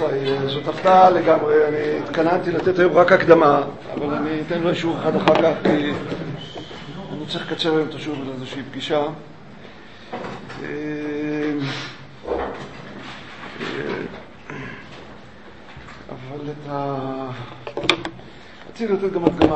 רבותיי, זאת הפתעה לגמרי. אני התכננתי לתת היום רק הקדמה, אבל אני אתן לו שיעור אחד אחר כך, כי אני צריך לקצר היום את השיעור לאיזושהי פגישה. אבל רציתי לתת גם הקדמה.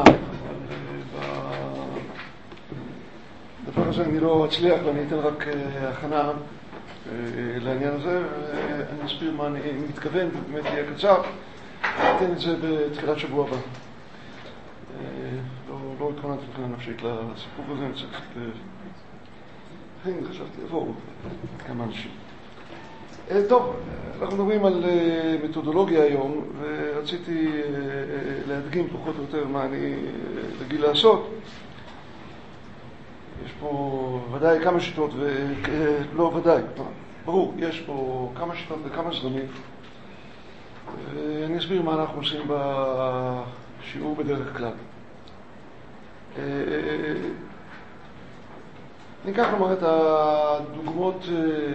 בדבר הזה אני לא אצליח, ואני אתן רק הכנה לעניין הזה, ואני אסביר מה אני מתכוון, ובאמת יהיה קצר. אתן את זה בתחילת שבוע הבא. לא התכוננתי בכלל נפשית לסיפור הזה, אני צריך חשבתי לבוא כמה אנשים. טוב, אנחנו מדברים על מתודולוגיה היום, ורציתי להדגים פחות או יותר מה אני רגיל לעשות. יש פה ודאי כמה שיטות, ולא ודאי, ברור, יש פה כמה שיטות וכמה זרמים, ואני אסביר מה אנחנו עושים בשיעור בדרך כלל. ניקח לומר את הדוגמאות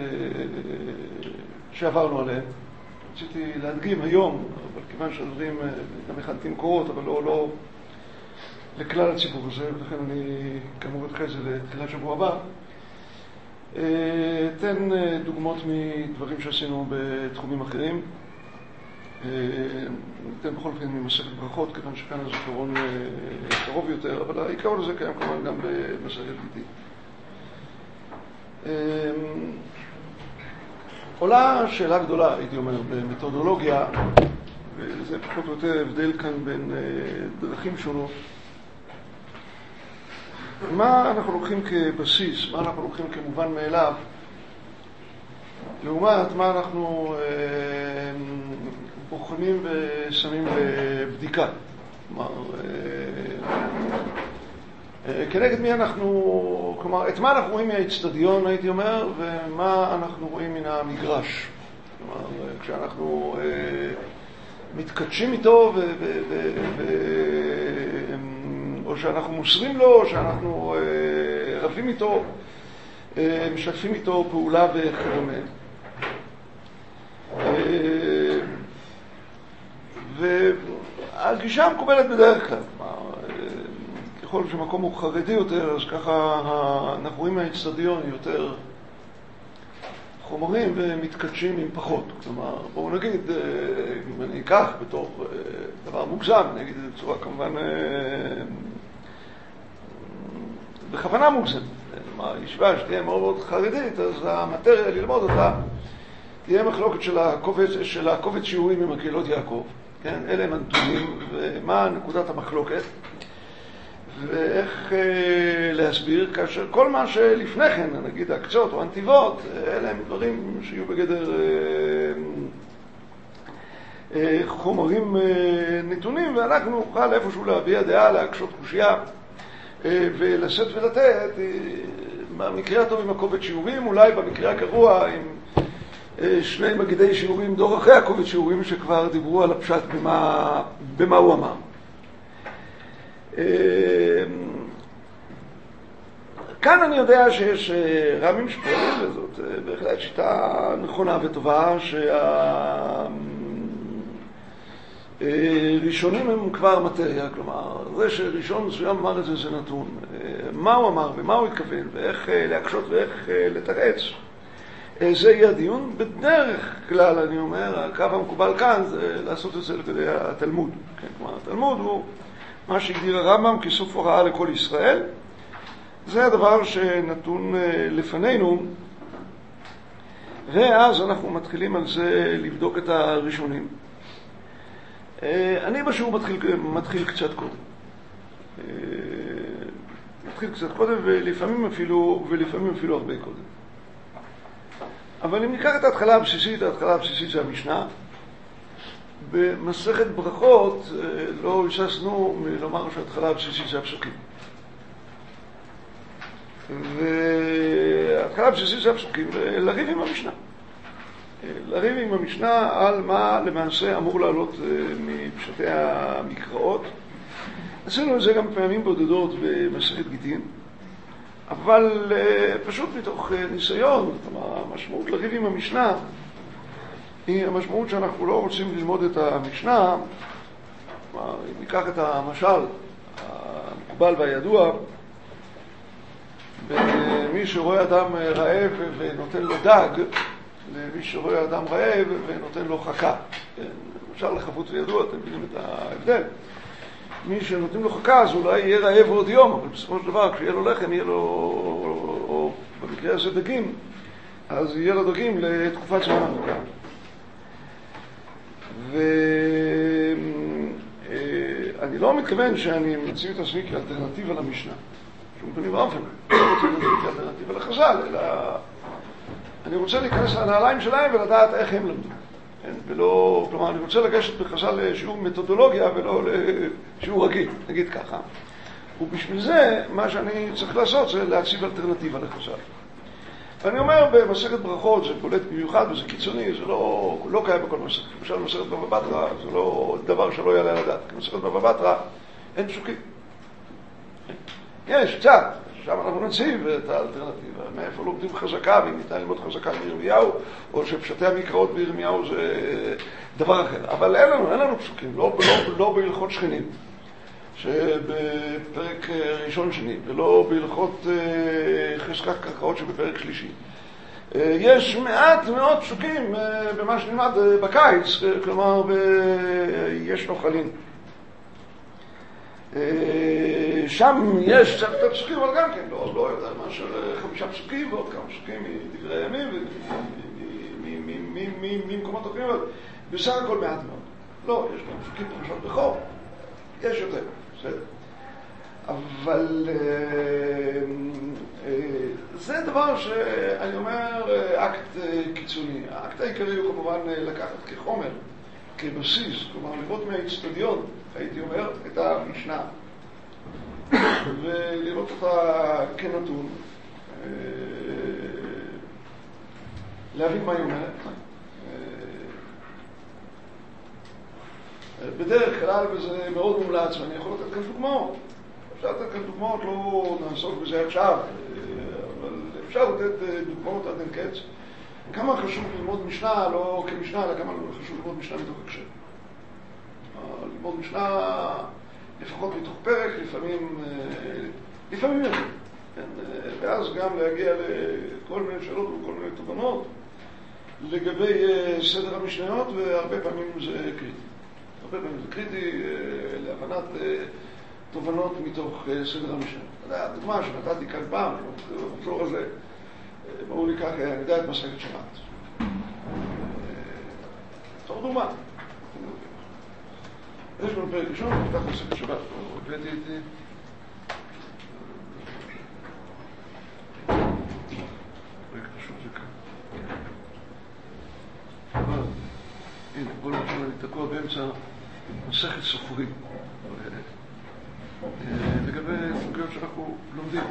שעברנו עליהן. רציתי להדגים היום, אבל כיוון שהדברים גם הכנתי מקורות, אבל לא לכלל הציבור הזה, ולכן אני כאמור אתחיל זה לתחילת שבוע הבא. אתן דוגמאות מדברים שעשינו בתחומים אחרים. אתן בכל אופן ממסכת ברכות, כיוון שכאן הזיכרון קרוב יותר, אבל העיקרון הזה קיים כמובן גם במסכת גיטין. עולה שאלה גדולה, הייתי אומר, במתודולוגיה, וזה פחות או יותר הבדל כאן בין דרכים שונות. מה אנחנו לוקחים כבסיס, מה אנחנו לוקחים כמובן מאליו, לעומת מה אנחנו בוחנים ושמים לבדיקה. כלומר, כנגד מי אנחנו, כלומר, את מה אנחנו רואים מהאצטדיון, הייתי אומר, ומה אנחנו רואים מן המגרש. כלומר, כשאנחנו מתקדשים איתו או שאנחנו מוסרים לו, או שאנחנו רבים איתו, משתפים איתו פעולה וכדומה. והגישה המקובלת בדרך כלל, ככל שמקום הוא חרדי יותר, אז ככה אנחנו רואים מהאצטדיון יותר חומרים ומתקדשים עם פחות. כלומר, בואו נגיד, אם אני אקח בתור דבר מוגזם, אני אגיד את זה בצורה כמובן בכוונה מוגזמת. כלומר, ישיבה שתהיה מאוד מאוד חרדית, אז המטריה ללמוד אותה תהיה מחלוקת של הקובץ שיעורים עם הקהילות יעקב. כן? אלה הם הנתונים, ומה נקודת המחלוקת, ואיך להסביר, כאשר כל מה שלפני כן, נגיד הקצות או הנתיבות, אלה הם דברים שיהיו בגדר חומרים נתונים, ואנחנו נוכל איפשהו להביע דעה, להקשות קושייה, ולשאת ולתת, במקרה הטוב עם הקובץ שיעורים, אולי במקרה הגרוע עם שני מגידי שיעורים דור אחרי הקובץ שיעורים שכבר דיברו על הפשט במה הוא אמר. כאן אני יודע שיש רבים שפועלים, וזאת בהחלט שיטה נכונה וטובה, שהראשונים הם כבר מטריה, כלומר, זה שראשון מסוים אמר את זה, זה נתון. מה הוא אמר ומה הוא התכוון, ואיך להקשות ואיך לתרץ. זה יהיה הדיון. בדרך כלל, אני אומר, הקו המקובל כאן זה לעשות את זה לכדי התלמוד. כן, כלומר, התלמוד הוא מה שהגדיר הרמב"ם כסוף הוראה לכל ישראל. זה הדבר שנתון לפנינו, ואז אנחנו מתחילים על זה לבדוק את הראשונים. אני בשיעור מתחיל קצת קודם. ולפעמים אפילו הרבה קודם. אבל אם ניקח את ההתחלה הבסיסית, זה המשנה. במסכת ברכות לא היססנו מלומר שההתחלה הבסיסית זה הפסוקים. וההתחלה הבסיסית זה הפסוקים, ולריב עם המשנה. לריב עם המשנה על מה למעשה אמור לעלות מפשטי המקראות. עשינו את זה גם פעמים בודדות במסכת גיטין, אבל פשוט מתוך ניסיון, המשמעות לריב עם המשנה היא המשמעות שאנחנו לא רוצים ללמוד את המשנה. אם ניקח את המשל המקובל והידוע, במי שרואה אדם רעב ונותן לו דג, למי שרואה אדם רעב ונותן לו חכה. למשל לחבוט וידוע, אתם מבינים את ההבדל. מי שנותנים לו חכה אז אולי יהיה רעב עוד יום, אבל בסופו של דבר כשיהיה לו לחם יהיה לו, או במקרה הזה דגים, אז יהיה לו דגים לתקופת זמן ארוכה. ואני לא מתכוון שאני מציע את עצמי כאלטרנטיבה למשנה. שום פנים ואופן. אני לא רוצה להציע כאלטרנטיבה לחז"ל, אלא אני רוצה להיכנס לנעליים שלהם ולדעת איך הם למדו. ולא, כלומר, אני רוצה לגשת בחז"ל לשיעור מתודולוגיה ולא לשיעור רגיל, נגיד ככה. ובשביל זה, מה שאני צריך לעשות זה להציב אלטרנטיבה לחז"ל. ואני אומר, במסכת ברכות זה בולט במיוחד וזה קיצוני, זה לא קיים בכל מסכת. למשל, במסכת בבא בתרא זה לא דבר שלא יעלה על הדעת. במסכת בבא בתרא אין פסוקים. יש קצת, שם אנחנו נציב את האלטרנטיבה. מאיפה לומדים חזקה, ואם ניתן ללמוד חזקה מירמיהו, או שפשטי המקראות בירמיהו זה דבר אחר. אבל אין לנו פסוקים, לא בהלכות שכנים, שבפרק ראשון שני, ולא בהלכות חזקת קרקעות שבפרק שלישי. יש מעט מאוד פסוקים במה שנלמד בקיץ, כלומר יש נוחלים. שם יש קצת יותר פסוקים, אבל גם כן, לא יודע מה של 5 פסוקים ועוד כמה פסוקים מדברי הימים ממקומות אחרים, אבל בסך הכל מעט מאוד. לא, יש גם פסוקים פרשת בכור, יש יותר, בסדר. אבל זה דבר שאני אומר אקט קיצוני. האקט העיקרי הוא כמובן לקחת כחומר, כבסיס, כלומר לראות מהאצטדיון, הייתי אומר, את המשנה ולראות אותה כנתון, להבין מה היא אומרת. בדרך כלל, וזה מאוד מומלץ, ואני יכול לתת כאן דוגמאות. אפשר לתת כאן דוגמאות, לא נעסוק בזה עכשיו, אבל אפשר לתת דוגמאות עד אין קץ. כמה חשוב ללמוד משנה, לא כמשנה, אלא כמה חשוב ללמוד משנה מתוך הקשר. ללמוד משנה לפחות מתוך פרק, לפעמים יותר. ואז גם להגיע לכל מיני שאלות וכל מיני תובנות לגבי סדר המשניות, והרבה פעמים זה קריטי. הרבה פעמים זה קריטי להבנת תובנות מתוך סדר המשניות. הדוגמה שנתתי כאן פעם, במחזור הזה, ברור לי כך, אני יודע את מסכת שבת. זאת דוגמה. יש לנו פרק ראשון, נפתח מסכת שבת. הבאתי איתי. פרק פשוט זה כאן. אבל, הנה, בואו נתחיל, אני תקוע באמצע מסכת סופרים. לגבי סוגיות שאנחנו לומדים.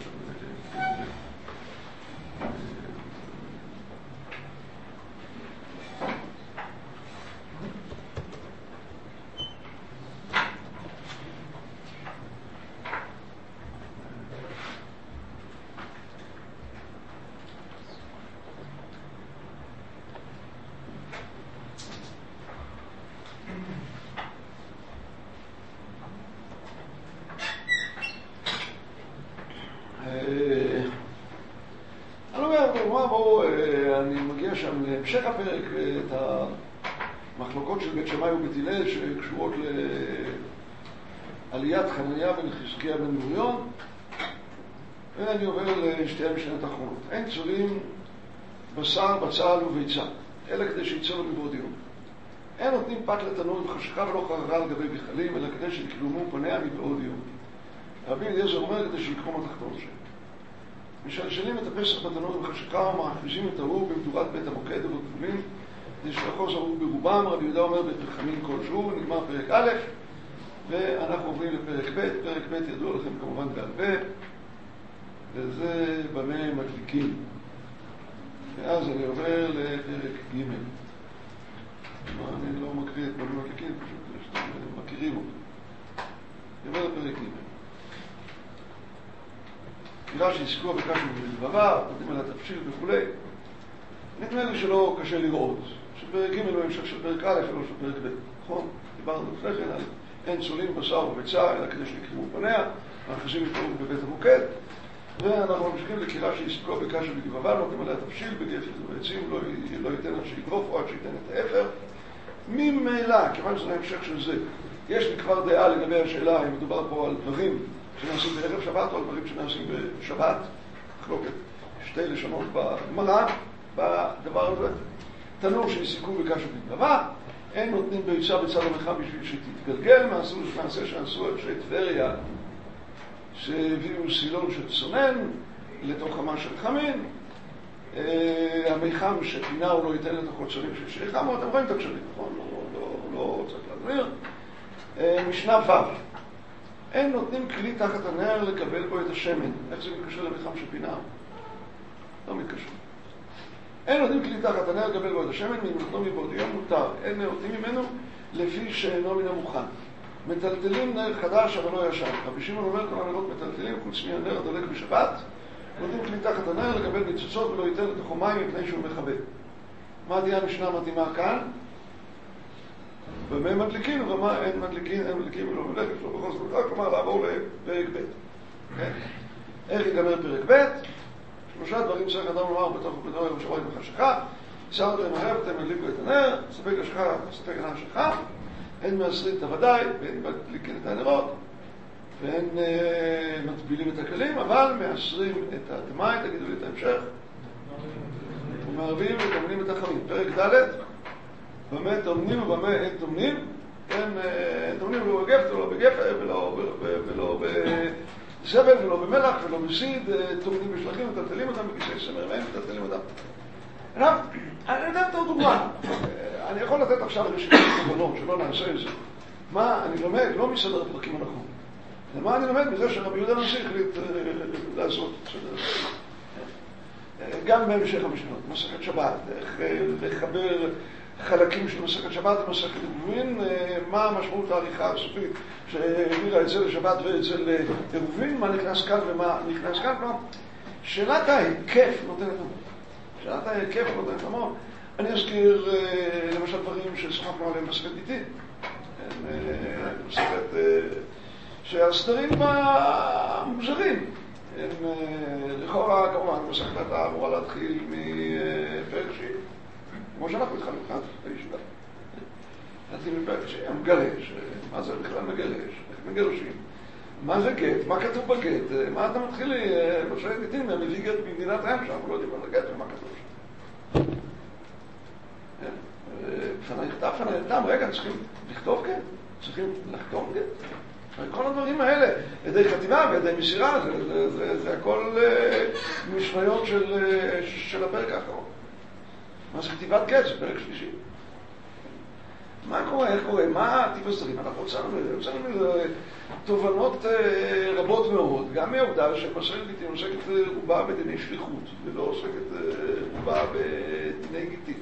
אני מגיע שם להמשך הפרק את המחלוקות של בית שמאי ובית הלל שקשורות לעליית חנניה בן חזקיה בן גוריון, ואני עובר לשתי המשנות האחרונות. אין צולים בשר, בצל וביצה, אלא כדי שיצאו מבעוד יום. אין נותנים פת לתנור עם חשכה ולא חררה על גבי בכלים, אלא כדי שיקלומו פניה מבעוד יום. רבי אליעזר אומר כדי שיקרום התחתון שלהם. משלשלים את הפסח בתנור עם חשכה ומאחזים את האור במדורת בית המוקד ובגבולים כדי שיחוז האור ברובם. רבי יהודה אומר בפחמים כלשהו. נגמר פרק א' ואנחנו עוברים לפרק ב'. פרק ב' ידוע לכם כמובן בעל פה, וזה במה מדליקים. ואז אני עובר לפרק ג'. אני לא מקריא את במה מדליקים, פשוט שאתם מכירים אותו. אני עובר לפרק ג'. נראה שהזכו בקשנו בלבבה, נותנים על התפשיל וכו'. נדמה לי שלא קשה לראות שפרק ג' הוא המשך של פרק א' ולא של פרק ב', נכון? דיברנו לפני כן על אין צולים בשר וביצה אלא כדי שיקרבו פניה, האחזים יתקרבו בבית המוקד, ואנחנו ממשיכים לקירה שיסתקו בקשה בגבבה, נותנים עליה תבשיל בגפת וביצים, לא ייתן עד שיגרוף או עד שייתן את האפר. ממילא, כיוון שזה המשך של זה, יש לי כבר דעה לגבי השאלה אם מדובר פה על דברים שנעשים בערב שבת או על דברים שנעשים בשבת, מחלוקת שתי לשונות בגמרא בדבר הזה. תנור שיסתקו בקשה בגבבה, אין נותנים ביצה בצד המרחב בשביל שתתגלגל, מעשה שעשו את שי טבריה שהביאו סילון של צונן לתוך חמה של חמין, המיחם שפינה הוא לא ייתן לתוך הצלים של שיחמו, אתם רואים את הכשלים, נכון? לא צריך להדמיר. משנה ו' אין נותנים כלי תחת הנר לקבל בו את השמן. איך זה מתקשר למיחם שפינה? לא מתקשר. אין נותנים כלי תחת הנר לקבל בו את השמן, ממתנו מבעוד יום מותר. אין נותנים ממנו לפי שאינו מן המוכן. מטלטלים נר חדש אבל לא ישן. רבי שמעון אומר כל הנרות מטלטלים חוץ מהנר הדולק בשבת, נותנים כלי תחת הנר לקבל ניצוצות ולא ייתן לתוכו מים מפני שהוא מכבה. מה תהיה המשנה מתאימה כאן? במה מדליקים ומה אין מדליקים, אין מדליקים ולא מלכת, לא בכל זאת, כלומר לעבור לפרק ב'. איך ייגמר פרק ב'? שלושה דברים צריך אדם לומר בתוך ובדור יום שבוע עם החשיכה. סרתם הערב, אתם מדליקו את הנר, ספק השכה, ספק הנר שלך, אין מעשרים את הוודאי, ואין מדליקים את הנרות, ואין מטבילים את הכלים, אבל מעשרים את הדמאי, תגידו לי את ההמשך, ומערבים וטומנים את החמין. פרק ד' במה טומנים ובמה אין טומנים, אין טומנים לא בגפת ולא בגפת ולא בזבל ולא במלח ולא בסיד, טומנים בשלחים וטלטלים אותם בכיסי סמר והם וטלטלים אותם. אני יודע את הדוגמה, אני יכול לתת עכשיו רשימת תובנות שלא נעשה את זה. מה אני לומד? לא מסדר הפרקים הנכון. מה אני לומד? מזה שרבי יהודה הנשיא החליט לעשות גם בהמשך המשנות, מסכת שבת, איך לחבר חלקים של מסכת שבת ומסכת עירובין, מה המשמעות העריכה הסופית שהעבירה את זה לשבת ואת זה לעירובין, מה נכנס כאן ומה נכנס כאן. שאלת ההיקף נותנת המון. שאלת ההיקף נותנת המון. אני אזכיר למשל דברים ששוחחנו עליהם מסכת גיטין. מסכת שהסדרים מוזרים. לכאורה כמובן מסכת הייתה אמורה להתחיל מפרק שני. כמו שאנחנו התחלנו כאן, בישיבה. נתחיל מפרק שני, המגרש. מה זה בכלל מגרש? איך מגרשים? מה זה גט? מה כתוב בגט? מה אתה מתחיל לי? בשביל גיטין, הם מביא גט במדינת הים שם, לא יודעים על הגט ומה כתוב שם. פנה יכתב, פנה יתם, רגע, צריכים לכתוב גט? צריכים לחתום גט? כל הדברים האלה, ידי חתימה וידי מסירה, זה הכל משניות של הפרק האחרון. מה זה כתיבת גט? זה פרק שלישי. מה קורה? איך קורה? מה טיב הסדרים? אנחנו הוצאנו תובנות רבות מאוד, גם מהעובדה שמסכת גיטין עוסקת רובה בדיני שליחות, ולא עוסקת רובה בדיני גיטין.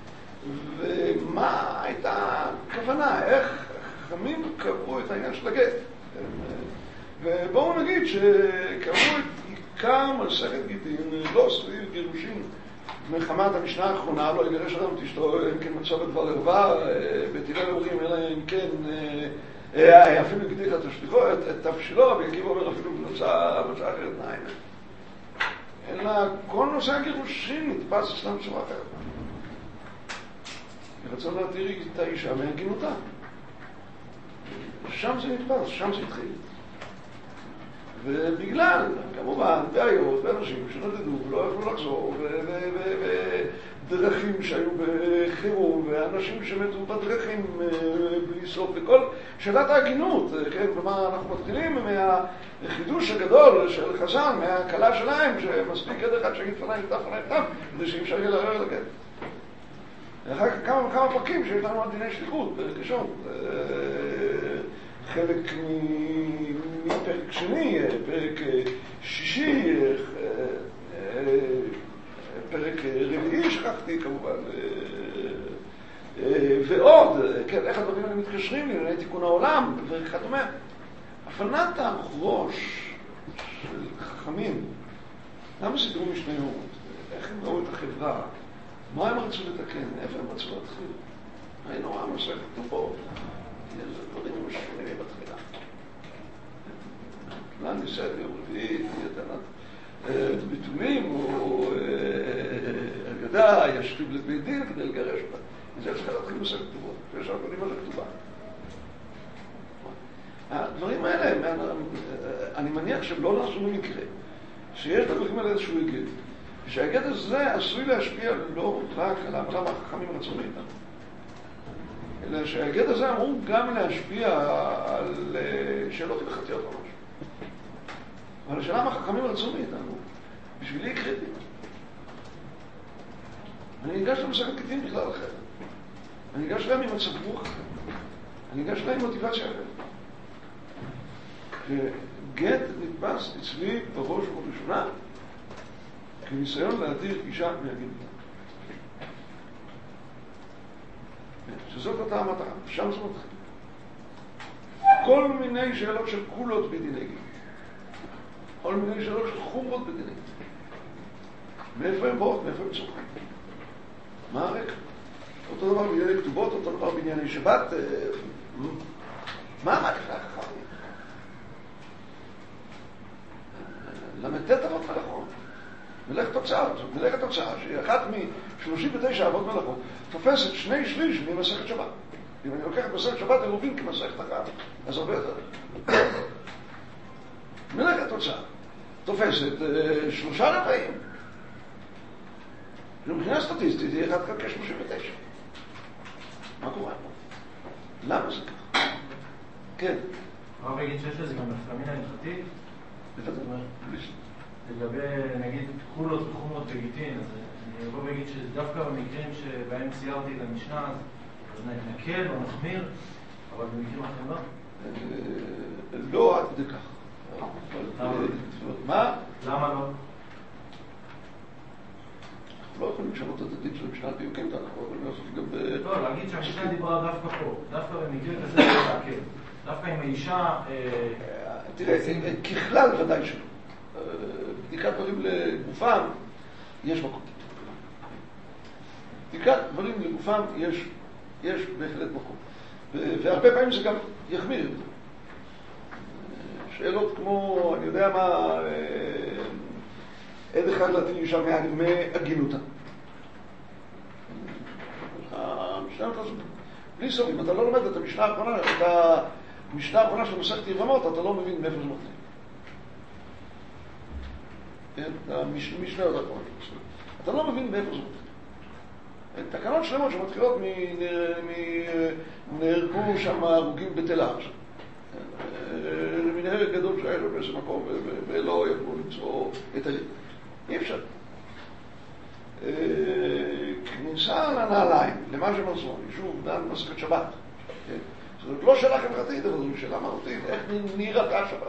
ומה הייתה הכוונה? איך חכמים קבעו את העניין של הגט? ובואו נגיד שקבעו את עיקר מסכת גיטין לא סביב גירושין מחמת המשנה האחרונה, לא יגרש אדם את אשתו, אם כן מצא בדבר ערווה, בתילי הורים, אלא אם כן אפילו הגדיל את תבשילו, רבי עקיבא אומר אפילו מצא אחרת נעים. אלא כל נושא הגירושין נתפס אצלם בצורה אחרת. רצון להתיר את האישה מהגינותה. שם זה נתפס, שם זה התחיל. ובגלל, כמובן, בעיות ואנשים שנדדו ולא יכלו לחזור, ודרכים שהיו בחירום, ואנשים שמתו בדרכים בלי סוף, וכל שאלת ההגינות, כן? כלומר, אנחנו מתחילים מהחידוש הגדול של חז"ל, מהקלה שלהם, שמספיק עד אחד שיגיד פניי נפתח, כדי שאי אפשר יהיה לערער לגט. ואחר כך כמה פרקים שיש לנו על דיני שליחות, פרק ראשון, חלק מפרק שני, פרק שישי, פרק רביעי שכחתי כמובן, ועוד, כן, איך הדברים האלה מתקשרים לענייני תיקון העולם וכדומה. הפנת הראש של חכמים, למה סידרו משניות? איך הם ראו את החברה? מה הם רצו לתקן? איפה הם רצו להתחיל? היינו עם מסכת כתובות. איזה דברים משונים בתחילה. לא ניסד יום רביעי, יתנת ביטולים, או אגדה, ישתיב לבית דין כדי לגרש אותה. זה צריך להתחיל מסכת כתובות, שיש הרבה דברים על הכתובה. הדברים האלה, אני מניח שהם לא נעשו במקרה, שיש דברים על איזשהו היגד, שההיגד הזה עשוי להשפיע לא רק על העולם החכמים רצו מאיתנו, אלא שההיגד הזה אמור גם להשפיע על שאלות הלכתיות ממש. אבל השאלה מה החכמים רצו מאיתנו, בשבילי היא קריטית. אני ניגש למסכת גיטין בכלל אחרת. אני ניגש להם עם מצב רוח אחר. אני ניגש להם עם מוטיבציה אחרת. גט נתפס אצלי בראש ובראשונה כניסיון להדיר אישה מהגט. שזאת אותה המטרה, שם זה מתחיל. כל מיני שאלות של קולות בדיני גט. כל מיני שאלות של חומרות בדיני גט. מאיפה הם באות, מאיפה הם צורכים. מה הרקע? אותו דבר בענייני כתובות, אותו דבר בענייני שבת. מה הרקע החכמים? למתת אבות מלאכות. מלאכת תוצאה, זאת מלאכת תוצאה, שהיא אחת מ-39 אבות מלאכות, תופסת 2/3 ממסכת שבת. אם אני לוקח את מסכת שבת עירובין כמסכת אחת, אז הרבה יותר. מלאכת תוצאה, תופסת 3/4. מבחינה סטטיסטית היא 1/39. מה קורה פה? למה זה ככה? כן. הרב יגיד שיש לזה גם נפקא מינה הלכתית? לגבי, נגיד, קולות וחומות וגיטין, אז אני אבוא ואגיד שדווקא במקרים שבהם ציירתי את המשנה, אז נקל או נחמיר, אבל במקרים אחרים לא? לא עד כדי כך. מה? למה לא? לא יכולים לשנות את הדין של המשנה דיוקים, אנחנו יכולים לעשות גם לא, להגיד שהמשנה דיברה דווקא פה, דווקא במקרה כזה לא להקל. דווקא עם האישה... תראה, ככלל ודאי שלא. בדיקת דברים לגופם יש מקום. בדיקת דברים לגופם יש בהחלט מקום. והרבה פעמים זה גם יחמיר. שאלות כמו, אני יודע מה, עד אחד להטיל אישה מהגינותה. המשנה הזאת, בלי סוף, אם אתה לא לומד את המשנה האחרונה, את המשנה האחרונה של מסכת יבמות, אתה לא מבין מאיפה זה מתחיל. המשנה האחרונה. אתה לא מבין מאיפה זה מתחיל. תקנות שלמות שמתחילות נהרגו שם הרוגים בתל אביב. מנהל גדול שהיה לו באיזה מקום ולא יכלו למצוא את היד. אי אפשר. כניסה לנעליים, למה שמרצון, שוב, דן מסכת שבת. זאת לא שאלה חברתית, אבל זו שאלה מהותית, איך נראתה שבת.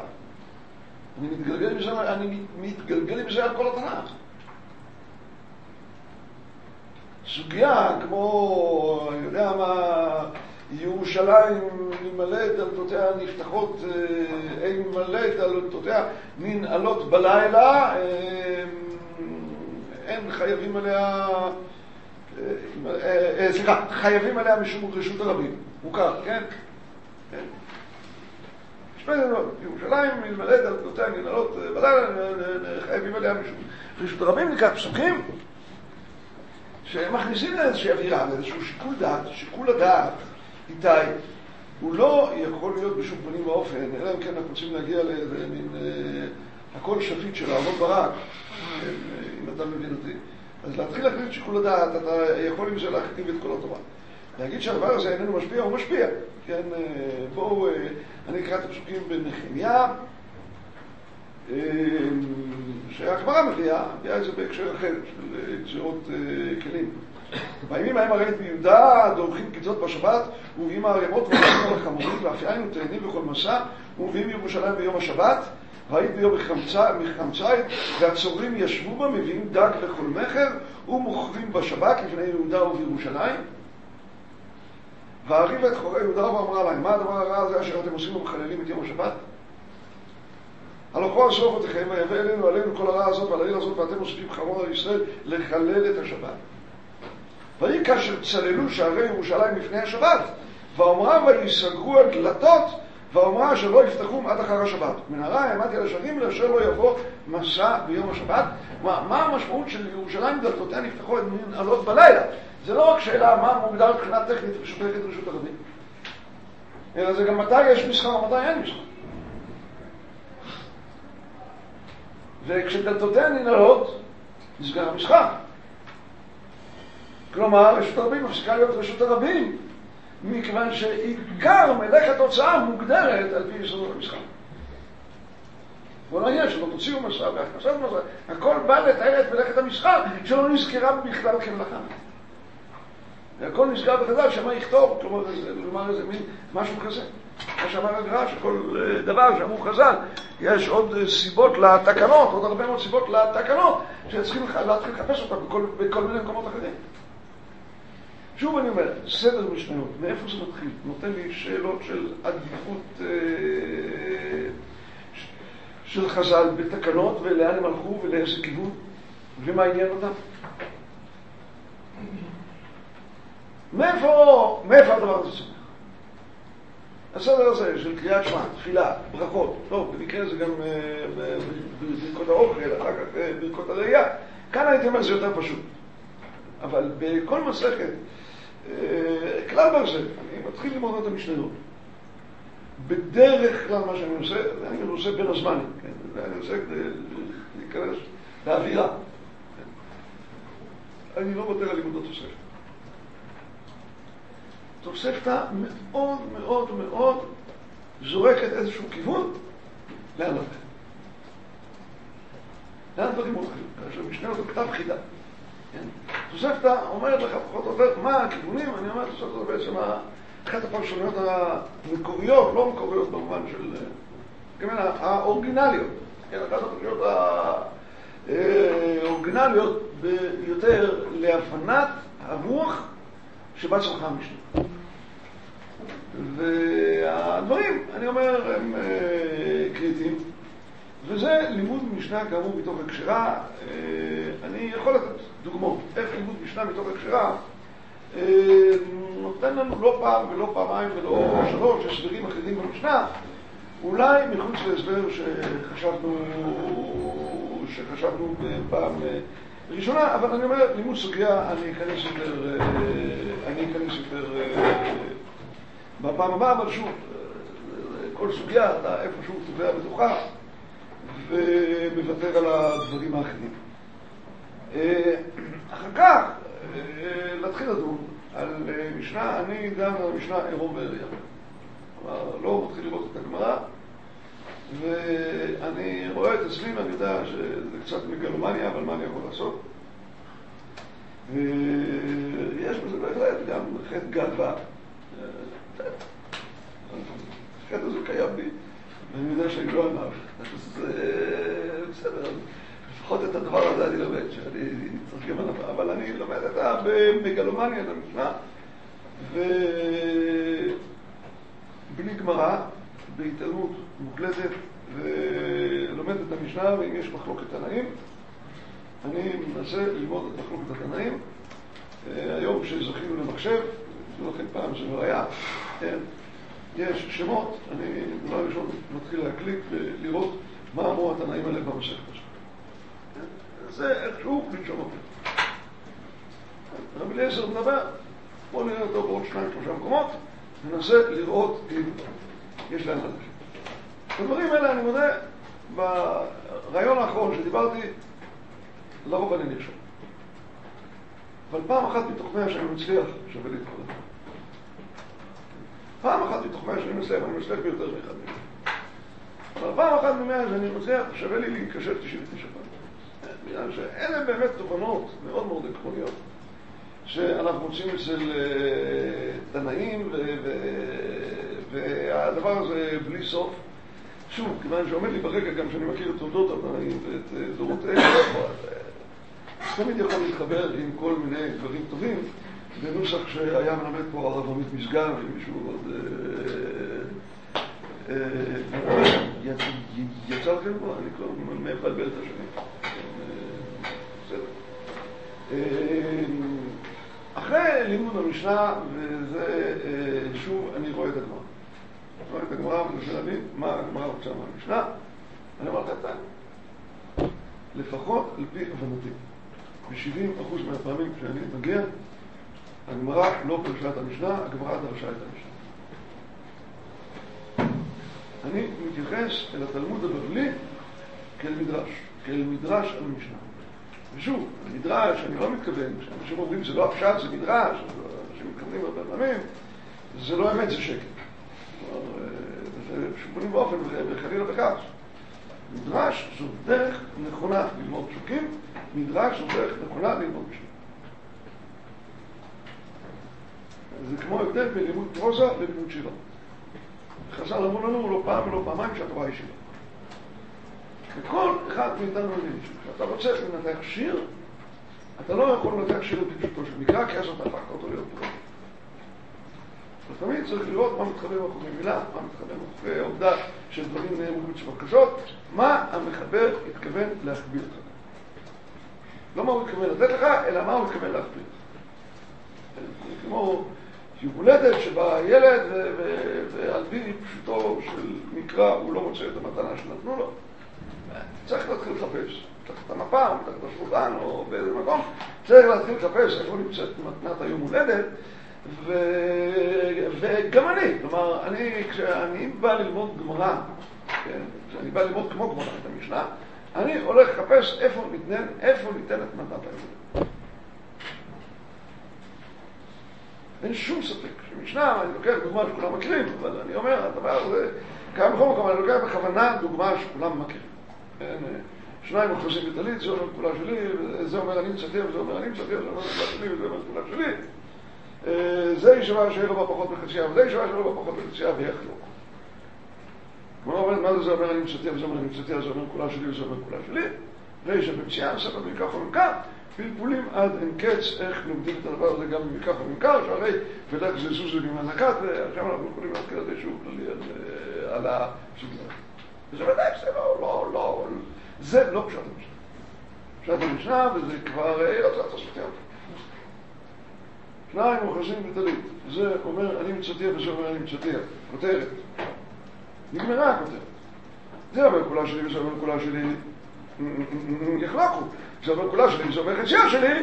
אני מתגלגל עם זה על כל התנ"ך. סוגיה כמו, אני יודע מה, ירושלים נמלא דלתותיה נפתחות, אין נמלא דלתותיה ננעלות בלילה, אין חייבים עליה, סליחה, חייבים עליה משום רשות הרבים, מוכר, כן? ירושלים נמלא דלתותיה ננעלות בלילה, חייבים עליה משום רשות הרבים. ניקח פסוקים שמכניסים לאיזושהי אווירה, לאיזשהו שיקול דעת, שיקול הדעת איתי, הוא לא יכול להיות בשום פנים ואופן, אלא אם כן אנחנו רוצים להגיע למין הכל שפיט של אהרון ברק, אם אתה מבין אותי. אז להתחיל להכניס שיקול הדעת, אתה יכול עם זה להכתיב את כל התורה. להגיד שהדבר הזה איננו משפיע, הוא משפיע. כן, בואו, אני אקרא את הפסוקים בנחמיה, שהגמרא מביאה את זה בהקשר אחר של גזירות כלים. בימים ההם הראית ביהודה דורכים קיצות בשבת ומביאים הערימות ומביאים על החמורים ואפיינו תאנים בכל מסע ומביאים ירושלים ביום השבת ראית ביום מחמצאית והצורים ישבו בה מביאים דג לכל מחר ומוכרים בשבת לפני יהודה ובירושלים והריב את חורי יהודה ואמרה להם מה הדבר הרע הזה אשר אתם עושים ומחללים את יום השבת? הלא כל סוף אותכם ויבא אלינו עלינו כל הרע הזאת ועל העיר הזאת ואתם עושים חרון על ישראל לחלל את השבת. ויהי כאשר צללו שערי ירושלים לפני השבת, ואומרה ויסגרו הדלתות, ואומרה שלא יפתחום עד אחר השבת. מנהרה העמדתי על השערים לאשר לא יבוא מסע ביום השבת. מה המשמעות של ירושלים דלתותיה נפתחו עלות בלילה? זה לא רק שאלה מה מוגדר מבחינה טכנית ושופטת רשות הרבים, אלא זה גם מתי יש מסחר ומתי אין מסחר. וכשדלתותיה ננעלות, נסגר המסחר. כלומר, רשות הרבים מפסיקה להיות רשות הרבים, מכיוון שעיקר מלאכת הוצאה מוגדרת על פי יסודות המסחר. ולא יהיה שלא תוציאו מסע והכנסת מסע, הכל בא לתאר את מלאכת המסחר שלא נזכרה בכלל כמלאכה. והכל נסגר בחז"ל שמה יכתוב, כלומר איזה מין משהו כזה. מה שאמר הגר"א, שכל דבר שאמרו חז"ל, יש עוד סיבות לתקנות, עוד הרבה מאוד סיבות לתקנות, שצריכים להתחיל לחפש אותם בכל מיני מקומות אחרים. שוב אני אומר, סדר משניות, מאיפה זה מתחיל? נותן לי שאלות של עדיפות של חז"ל בתקנות, ולאן הם הלכו ולאיזה כיוון, ומה עניין אותם. מאיפה הדבר הזה צומח? הסדר הזה של קריאת שמע, תפילה, ברכות, טוב, במקרה זה גם ברכות האוכל, אחר כך ברכות הראייה. כאן הייתי אומר זה יותר פשוט. אבל בכל מסכת, כלל ברזל, אני מתחיל ללמוד את המשניות. בדרך כלל מה שאני עושה, אני עושה בין הזמנים, כן? אני עושה כדי להיכנס לאווירה. אני לא מוותר על לימוד התוספתא. תוספתא מאוד מאוד מאוד זורקת איזשהו כיוון לאן הולך. לאן דברים הולכים? כאשר משנה אותו כתב חידה. תוספתא אומרת לך פחות או יותר מה הכיוונים, אני אומר תוספתא זה בעצם אחת הפרשנויות המקוריות, לא מקוריות במובן של... כמובן האורגינליות. כן, אחת הפרשנויות האורגינליות ביותר להבנת הרוח שבה צמחה המשנה. והדברים, אני אומר, הם קריטיים. וזה לימוד משנה כאמור מתוך הקשרה. אני יכול לתת דוגמאות. איך לימוד משנה מתוך הקשרה נותן לנו לא פעם ולא פעמיים ולא שלוש הסברים אחרים במשנה, אולי מחוץ להסבר שחשבנו פעם ראשונה, אבל אני אומר, לימוד סוגיה אני אכנס יותר בפעם הבאה, אבל שוב, כל סוגיה אתה איפשהו תובע בתוכה ומוותר על הדברים האחרים. אחר כך להתחיל לדון על משנה, אני דן על משנה עירום ועריה. כלומר, לא מתחיל לראות את הגמרא, ואני רואה את עצמי ואני יודע שזה קצת מגלומניה, אבל מה אני יכול לעשות? ויש בזה בהחלט גם חטא גאווה. החטא הזה קיים בי, ואני יודע שאני לא ענב. אז בסדר, לפחות את הדבר הזה אני לומד, שאני צריך גם ענב. אבל אני לומד את זה במגלומניה, את המשנה, ובלי גמרא, בהתעלמות מוקלטת, ולומד את המשנה, ואם יש מחלוקת תנאים, אני מנסה ללמוד את מחלוקת התנאים. היום כשזכינו למחשב, לכן פעם זה לא היה, יש שמות, אני דבר ראשון מתחיל להקליק ולראות מה אמרו התנאים האלה במסכת הזאת. זה איכשהו לנשום אותי. רבי אליעזר מדבר, בואו נראה אותו בעוד 2-3 מקומות, ננסה לראות אם יש להם אנשים. בדברים האלה אני מודה, ברעיון האחרון שדיברתי, לרוב אני נרשום. אבל פעם אחת מתוך 100 שאני מצליח, שווה להתקודם. פעם אחת מתוך 100 שאני מצליח, אני מצליח ביותר מאחד מהם. אבל פעם אחת מ100 שאני מצליח, שווה לי להיקשר 99 פעם. בגלל שאלה באמת תובנות מאוד מאוד עקרוניות, שאנחנו מוצאים אצל תנאים, והדבר הזה בלי סוף. שוב, כיוון שעומד לי ברקע גם שאני מכיר את תולדות התנאים ואת דורותיהם, תמיד יכול להתחבר עם כל מיני דברים טובים, בנוסח שהיה מלמד פה הרב עמית משגב, מישהו עוד יצא לכם פה, אני כבר מבלבל את השנים. בסדר. אחרי לימוד המשנה, וזה שוב אני רואה את הגמרא. אני רואה את הגמרא ומנסה להבין מה הגמרא רוצה מהמשנה. אני אומר לך, לפחות על פי הבנתי, ב-70% מהפעמים כשאני מגיע, הגמרא לא פרשה את המשנה, הגמרא דרשה את המשנה. אני מתייחס אל התלמוד הבבלי כאל מדרש, כאל מדרש על המשנה. ושוב, המדרש, אני לא מתכוון, כשאנשים אומרים זה לא הפשט, זה מדרש, אנשים מתכוונים הרבה פעמים, זה לא אמת, זה שקר. זה שפונים באופן וחלילה בכך. מדרש זו דרך נכונה ללמוד פסוקים, מדרש זו דרך נכונה ללמוד משנה. זה כמו הבדל בין לימוד פרוזה ללימוד שירה. חז"ל אמרו לנו לא פעם ולא פעמיים שהתורה היא שירה. וכל אחד מאיתנו מבין כשאתה רוצה לנתח שיר, אתה לא יכול לנתח שיר בפשוטו של מקרא, כי אז אתה הפכת אותו להיות פרוזה. ותמיד צריך לראות מה מתחבר מאחורי מילה, מה מתחבר מאחורי העובדה שדברים נאמרו בצורה כזאת, מה המחבר התכוון להכביר לך. לא מה הוא התכוון לתת לך, אלא מה הוא התכוון להכביר לך. כמו יום הולדת שבא ילד ועל פי פשוטו של מקרא הוא לא מוצא את המתנה שנתנו לו. צריך להתחיל לחפש. תחת המפה, או תחת השולחן, או באיזה מקום. צריך להתחיל לחפש איפה נמצאת מתנת היום הולדת. וגם אני, כלומר, כשאני בא ללמוד גמרא, כשאני בא ללמוד כמו גמרא את המשנה, אני הולך לחפש איפה ניתנת מתנת היום. אין שום ספק שמשנה, אני לוקח דוגמה שכולם מכירים, אבל אני אומר, הדבר הזה, קיים בכל מקום, אני לוקח בכוונה דוגמה שכולם מכירים. שניים מוכרזים בטלית, זה אומר כולה שלי, זה אומר אני מצטיר, וזה אומר אני מצטיר, זה אומר כולה שלי, וזה אומר כולה שלי. זה ישבה שיהיה לו בפחות מחצייה, וזה ישבה שיהיה לו בפחות מחצייה, ויחלוק. כמו מה זה אומר אני מצטיר, וזה אומר אני מצטיר, זה אומר כולה שלי, וזה אומר כולה שלי. ושבמציאה, ספר מכך ומכך, פלפולים עד אין קץ, איך לומדים את הדבר הזה גם מכך ומכך, שהרי בדרך זה זוז למען הקט, ועכשיו אנחנו יכולים להזכיר את זה שוב כללי על הסוגיה. וזה בדרך זה לא, זה לא פשט המשנה. פשט המשנה, וזה כבר יוצא את הסוגיה. שניים מוכרזים בטלית, זה אומר אני מצטיר וזה אומר אני מצטיר, כותרת. נגמרה הכותרת. זה אומר כולה שלי וזה אומר כולה שלי, יחלקו. זה אומר כולה שלי, זה אומר חצייה שלי,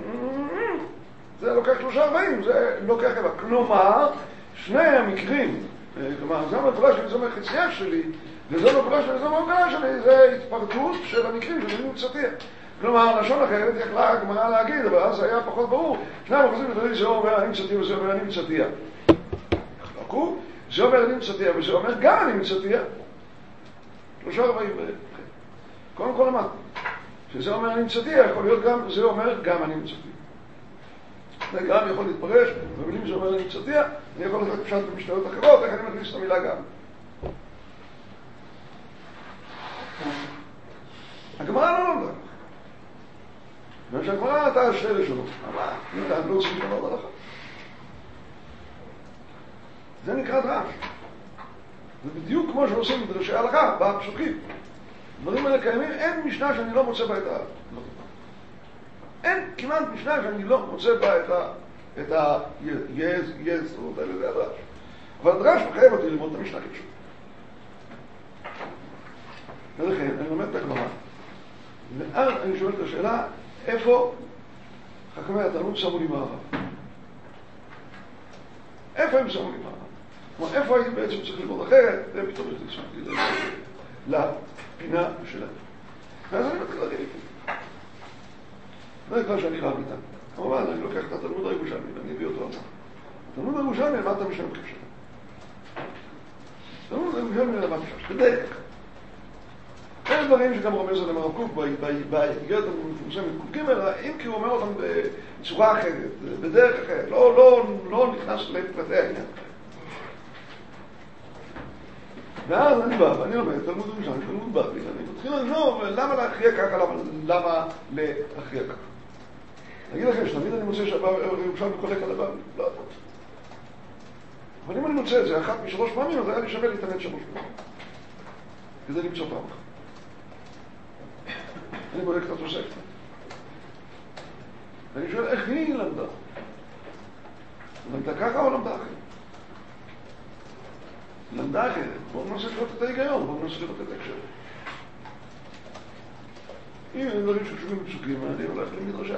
זה לוקח 340, זה לוקח כמה. כלומר, שני המקרים, כלומר, זה אומר כולה שלי, זה אומר חצייה שלי, וזה אומר כולה שלי, זה אומר כולה שלי, זה התפרטות של המקרים של אני מצטיר. כלומר, לשון אחרת יכלה הגמרא להגיד, אבל אז היה פחות ברור. שניים מוכרזים בטלית, זה אומר אני מצטיר וזה אומר אני מצטיר. יחלקו, זה אומר אני מצטיר וזה אומר גם אני מצטיר. 340. קודם כל למד. שזה אומר אני מצטיר, יכול להיות גם, זה אומר גם אני מצטיר. זה גם יכול להתפרש, במילים זה אומר אני מצטיר, אני יכול לתת פשט במשניות אחרות, איך אני מכניס את המילה גם. הגמרא לא לומדה. והגמרא אתה שתי לשונות. אבל ניתן לא עושים לומד הלכה. זה נקרא דרש. זה בדיוק כמו שעושים מדרשי הלכה, בפסוקים. דברים האלה קיימים, אין משנה שאני לא מוצא בה את ה... אין כמעט משנה שאני לא מוצא בה את היסוד האלה, זה הדרש. אבל הדרש מחייב אותי ללמוד את המשנה כפשוט. ולכן, אני לומד את הגמרא. ואז אני שואל את השאלה, איפה חכמי התלמוד שמו לי מערב? איפה הם שמו לי מערב? כלומר, איפה הייתי בעצם צריך ללמוד אחרת? והם פתאום יצאתי לפינה שלהם. ואז אני מתחיל להגיד איתי. זה כבר שאני רב איתם. כמובן, אני לוקח את התלמוד הירושלמי ואני הביא אותו עליו. התלמוד הירושלמי למדת משם כפשוט. התלמוד הירושלמי למדת משם, בדרך כלל. אין דברים שגם רומז עליהם הרב קוק באיגרת המפורסמת קוקים, אלא אם כי הוא אומר אותם בצורה אחרת, בדרך אחרת, לא נכנס לפרטי העניין. ואז אני בא ואני לומד תלמוד ירושלמי, תלמוד בבלי, ואני מתחיל לחשוב למה להכריע ככה, למה להכריע ככה. אני אגיד לכם שתמיד אני מוצא שירושלמי קולק על הבבלי, לא יודע. אבל אם אני מוצא את זה אחת משלוש פעמים, אז היה לי שווה להתאמץ 3 פעמים. כדי למצוא פעם אחת. אני בודק את התוספת. ואני שואל איך היא למדה. למדה ככה או למדה אחרת? למדה אחרת. בואו ננסה לראות את ההיגיון, בואו ננסה לראות את ההקשר. אם אין דברים שקשורים בפסוקים, אני הולך למדרשה.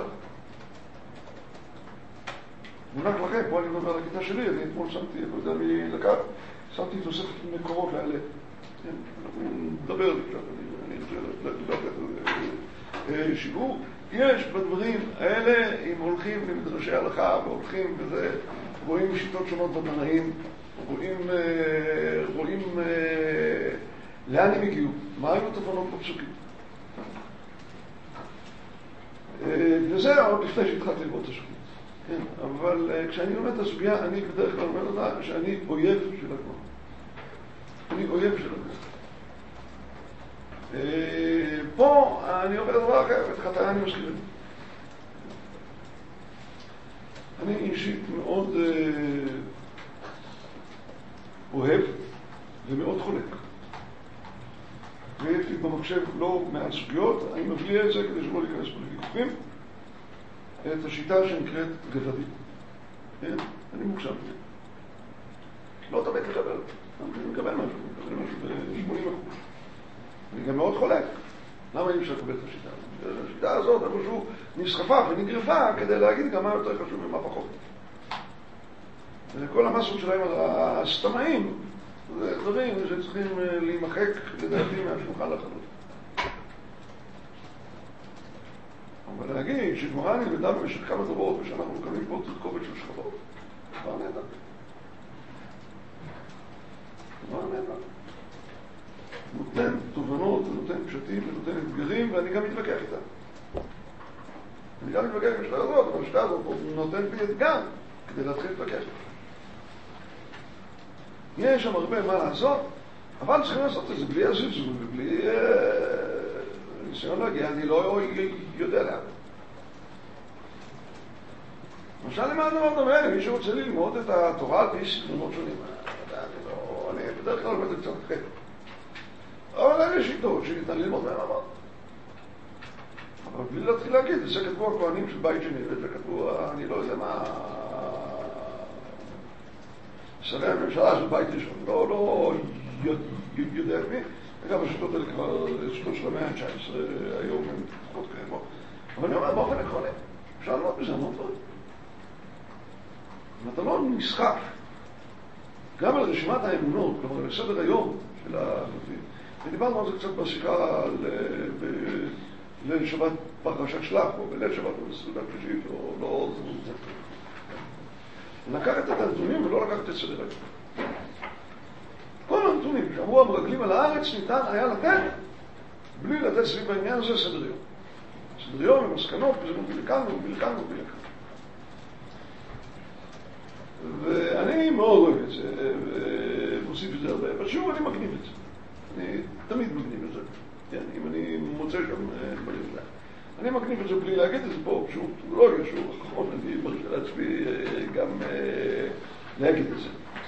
מונח לכם, פה אני מדבר על הכיתה שלי, אני אתמול שמתי, לא יודע מי לקח, שמתי תוספת מקורות לעלה. אנחנו נדבר על זה קצת, אני רוצה לדעת שיעור. יש בדברים האלה, אם הולכים למדרשי הלכה והולכים וזה, רואים שיטות שונות בתנאים, רואים לאן הם הגיעו, מה היו התובנות בפסוקים. וזה עוד לפני שהתחלתי ללמוד את הסוגיה. כן, אבל כשאני לומד את הסוגיה, אני בדרך כלל אומר אותה שאני אויב של הגמרא. אני אויב של הגמרא. פה אני אומר דבר אחר, את חטאה אני מזכיר את זה. אני אישית מאוד אוהב ומאוד חולק. ויש לי במחשב לא מעט סוגיות, אני מבליע את זה כדי שלא להיכנס פה לוויכוחים, את השיטה שנקראת גבדים. כן? אני מוקשב בזה. לא תמיד לקבל, אני מקבל משהו ב-80%. אני גם מאוד חולק. למה אי אפשר לקבל את השיטה? השיטה הזאת, אבל שהוא נסחפה ונגרפה כדי להגיד גם מה יותר חשוב ומה פחות. וכל המסות שלהם על הסתמאים, זה דברים שצריכים להימחק לדעתי מהשולחן לחלוטין. אבל להגיד שגמרא נלמדה במשך כמה דורות ושאנחנו מקבלים פה תרכובת של שכבות, דבר נהדר. דבר נהדר. נותן תובנות, ונותן פשטים, ונותן אתגרים, ואני גם מתווכח איתה. אני גם מתווכח עם השתה הזאת, אבל השתה הזאת נותן בי אתגר כדי להתחיל להתווכח איתה. יש שם הרבה מה לעשות, אבל צריכים לעשות את זה בלי הזלזול ובלי ניסיון להגיע, אני לא יודע לאן. למשל למה הדבר דומה, מי שרוצה ללמוד את התורה על פי סגנונות שונים, אני בדרך כלל לומד קצת אחרת. אבל אלה שיטות שניתן ללמוד מהם אמר. אבל בלי להתחיל להגיד, זה כתבו הכהנים של בית שני, וזה כתבו, אני לא יודע מה, שרי הממשלה של בית ראשון, לא יודע את מי, אגב, השיטות האלה כבר, שיטות של המאה ה-19, היום הן פחות קיימות. אבל אני אומר, באופן עקרוני, אפשר ללמוד בזה המון דברים. אם אתה לא נסחף, גם על רשימת האמונות, כלומר, לסדר היום של הנביאים, ודיברנו על זה קצת בשיחה ליל שבת פרשת שלח, או בליל שבת בסעודה שלישית, או לא, זה לקחת את הנתונים ולא לקחת את סדר היום. כל הנתונים שאמרו המרגלים על הארץ ניתן היה לתת, בלי לתת סביב העניין הזה סדר יום. סדר יום ומסקנות, וזה מוביל לכאן, מוביל לכאן, מוביל לכאן. ואני מאוד אוהב את זה, ומוסיף את זה הרבה, אבל שוב אני מגניב את זה. אני תמיד מגניב את זה. כן, אם אני מוצא שם דברים כאלה. אני מגניב את זה בלי להגיד את זה פה, פשוט לא ישור, אחרון, אני מרשה לעצמי גם להגיד את זה.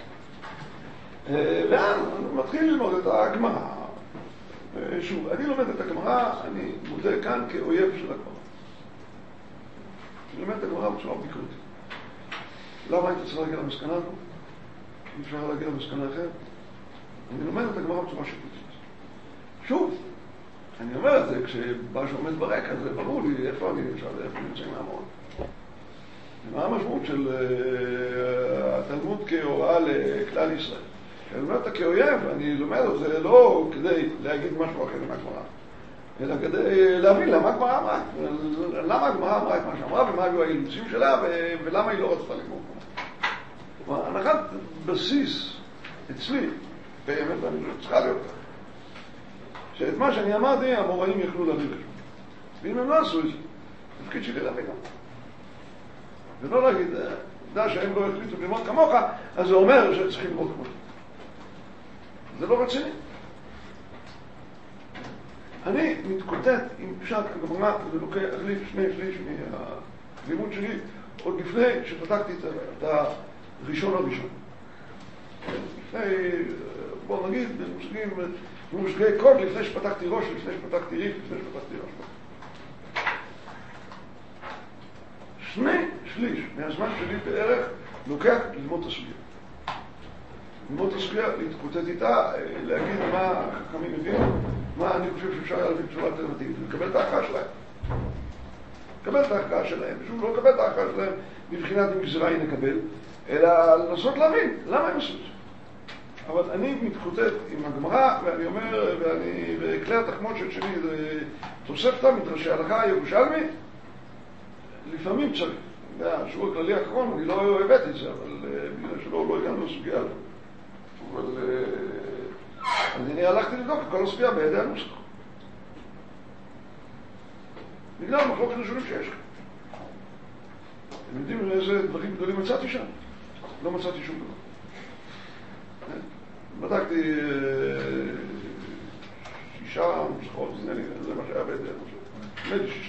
ואז אני מתחיל ללמוד את הגמרא. שוב, אני לומד את הגמרא, אני מודה כאן כאויב של הגמרא. אני לומד את הגמרא בצורה ביקורתית. למה היית צריך להגיע למסקנה הזו? אי אפשר להגיע למסקנה אחרת. אני לומד את הגמרא בצורה שיפוטית. שוב, אני אומר את זה כשבא שעומד ברקע, זה ברור לי איפה אני נמצא מהמון. מה המשמעות של התלמוד כהוראה לכלל ישראל? אני לומד אותה כאויב, אני לומד את זה לא כדי להגיד משהו אחר מהגמרא, אלא כדי להבין למה הגמרא אמרה. למה הגמרא אמרה את מה שאמרה, ומה היו האילוצים שלה, ולמה היא לא רצתה לגמור. כלומר, הנחת בסיס אצלי, באמת, ואני לא צריכה להיות כך. שאת מה שאני אמרתי, המוראים יכלו להביא לשם. ואם הם לא עשו את זה, תפקיד שלי להביא גם. ולא להגיד, דע שהם לא החליטו ללמוד כמוך, אז זה אומר שהם צריכים ללמוד כמוך. זה לא רציני. אני מתקוטט עם פשט הגמרא ולוקח לי שני שליש מהלימוד שלי עוד לפני שפתחתי את הראשון הראשון. לפני, בוא נגיד, במושגי קוד, לפני שפתחתי ראש, לפני שפתחתי ריף, לפני שפתחתי ראש. שליש מהזמן שלי בערך לוקח ללמוד את הסוגיה. ללמוד את הסוגיה, להתקוטט איתה, להגיד מה החכמים מביאים, מה אני חושב שאפשר להביא בצורה אלטרנטיבית, ולקבל את ההכרעה שלהם. לקבל את ההכרעה שלהם, פשוט לא לקבל את ההכרעה שלהם מבחינת אם גזירה היא נקבל, אלא לנסות להבין למה הם עשו את זה. אבל אני מתקוטט עם הגמרא, ואני אומר, וכלי התחמושת שלי זה תוספתא, מדרשי הלכה, ירושלמי, לפעמים צריך. השיעור הכללי האחרון, אני לא הבאתי את זה, אבל בגלל שלא הגענו לסוגיה הזאת. אבל אני הלכתי לבדוק את כל הסוגיה בידי הנוסח. בגלל המחלוקת הראשונים שיש כאן. אתם יודעים איזה דברים גדולים מצאתי שם? לא מצאתי שום דבר. בדקתי 6 נוסחות, זה מה שהיה בידי הנוסח. נדמה לי 6,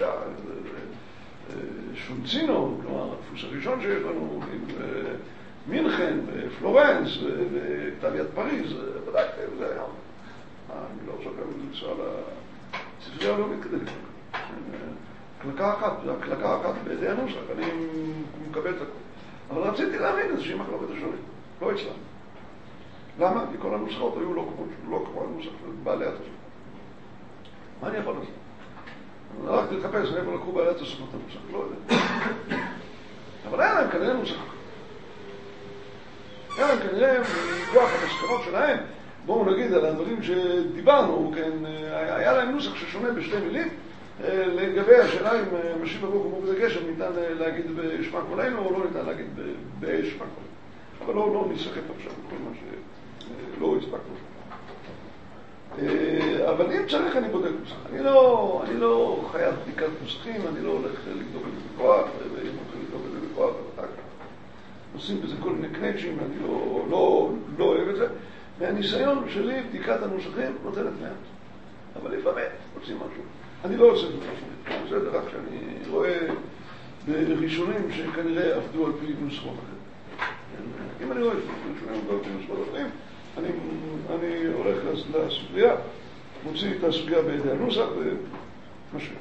שונצינו, כלומר, הדפוס הראשון שיש לנו, עם מינכן ופלורנס וכתב יד פריז, בדקתי, וזה היה. אני לא רוצה גם לנסוע לספרייה הלאומית כדי לקרוא. הקלקה אחת בידי הנוסח, אני מקבל את הכל. אבל רציתי להבין איזושהי מחלוקת השונים, לא הצלחתי. למה? כי כל הנוסחות היו לא כמו הנוסח של בעלי התוספות. מה אני יכול לעשות? אני הלכתי לחפש, מאיפה לקחו בעלי התוספות הנוסח, לא יודע. אבל היה להם כנראה נוסח. היה להם כנראה מכוח המסקנות שלהם, בואו נגיד על הדברים שדיברנו, היה להם נוסח ששונה בשתי מילים, לגבי השאלה אם משיב ברוך הוא מוריד הגשם ניתן להגיד בשמה קולנו או לא ניתן להגיד בשמה קולנו. אבל לא נסחף עכשיו בכל מה שלא הספקנו. אבל אם צריך אני בודק נוסח. אני לא חייב בדיקת נוסחים, אני לא הולך לבדוק את זה בכוח, ואם הולך לבדוק את זה בכוח, עושים בזה כל מיני קנצ'ים, אני לא אוהב את זה. והניסיון שלי, בדיקת הנוסחים, נותנת מעט. אבל לפעמים רוצים משהו. אני לא עושה את זה ראשונים, אני עושה את זה רק כשאני רואה בראשונים שכנראה עבדו על פי נוסחות אחרת. אם אני רואה בראשונים עבדו על פי נוסחות אחרים, אני הולך לסוגיה, מוציא את הסוגיה בידי הנוסח ומשהו.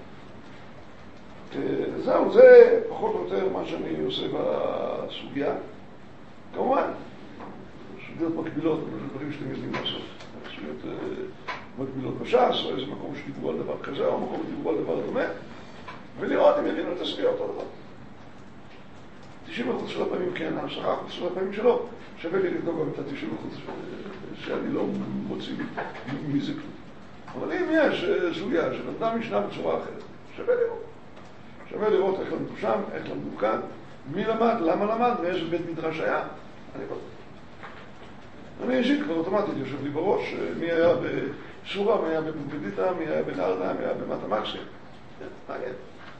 זהו, זה פחות או יותר מה שאני עושה בסוגיה. כמובן, סוגיות מקבילות, דברים שאתם יודעים לעשות. סוגיות מקבילות בש"ס, או איזה מקום שדיברו על דבר כזה, או מקום שדיברו על דבר דומה, ולראות אם יבינו את הסוגיה אותו דבר. 90% של הפעמים כן, 10% של הפעמים שלא. שווה לי לבדוק גם את ה-90% שאני לא מוציא מזה כלום. אבל אם יש סוגיה שנתנה משנה בצורה אחרת, שווה לראות. שווה לראות איך למדו שם, איך למדו כאן, מי למד, למה למד, מאיזה בית מדרש היה, אני בודק. אני אישית כבר אוטומטית יושב לי בראש, מי היה בסורה, מי היה בפומפדיטה, מי היה בנרדה, מי היה במטה מקסי. מעניין.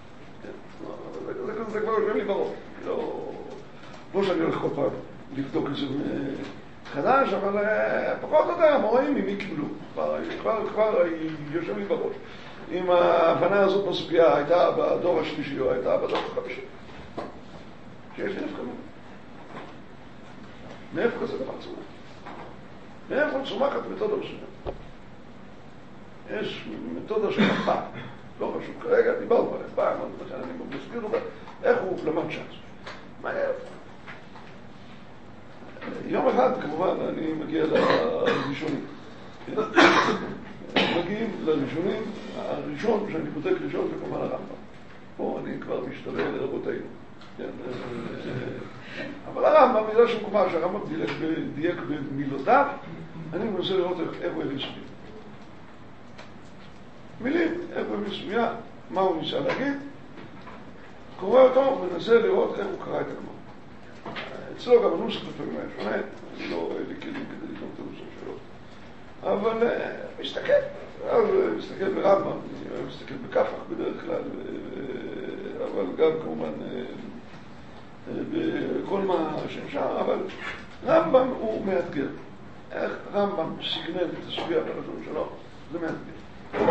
זה כבר יושב לי בראש. לא שאני הולך כל פעם לבדוק את זה חדש, אבל פחות או יותר המוראים ממי קיבלו. כבר יושב לי בראש. אם ההבנה הזאת בסוגיה הייתה בדור השלישי או הייתה בדור החמישי. שיש לי נפקנות. מאיפה כזה דבר צומח? מאיפה צומחת מתודה מסוימת? יש מתודה של הפעם. לא חשוב, כרגע דיברנו עליהם פעם, אני מסביר אותה, איך הוא למד שם. מעניין. יום אחד, כמובן, אני מגיע לראשונים. מגיעים לראשונים, הראשון שאני בודק ראשון זה כמובן הרמב"ם. פה אני כבר משתווה לרבותינו. אבל הרמב"ם, בגלל שמקומה שהרמב"ם דייק במילותיו, אני מנסה לראות איפה הביא סוגיה. מילים, איפה הביא סוגיה, מה הוא ניסה להגיד, קורא אותו ומנסה לראות איך הוא קרא את הגמרא. אצלו גם הנוסח לפעמים היה שונה, אני לא אוהב לי כלים כדי לקרוא את הנוסח שלו. אבל מסתכל, אז מסתכל ברמב"ם, אני אוהב מסתכל בכפח בדרך כלל, אבל גם כמובן בכל מה שאפשר, אבל רמב"ם הוא מאתגר. איך רמב"ם סיגנל את הסוגיה בלשון שלו, זה מאתגר.